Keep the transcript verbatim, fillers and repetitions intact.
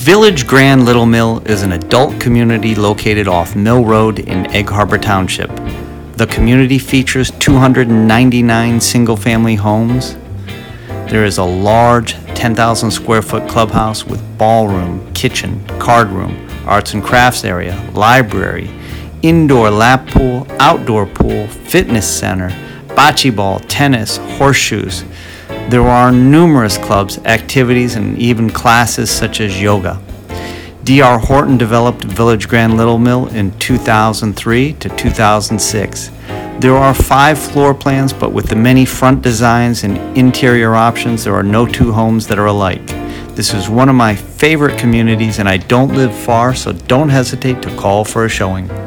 Village Grand Little Mill is an adult community located off Mill Road in Egg Harbor Township. The community features two hundred ninety-nine single-family homes. There is a large ten thousand square foot clubhouse with ballroom, kitchen, card room, arts and crafts area, library, indoor lap pool, outdoor pool, fitness center, bocce ball, tennis, horseshoes. There are numerous clubs, activities, and even classes such as yoga. D R Horton developed Village Grand Little Mill in two thousand three to two thousand six. There are five floor plans, but with the many front designs and interior options, there are no two homes that are alike. This is one of my favorite communities, and I don't live far, so don't hesitate to call for a showing.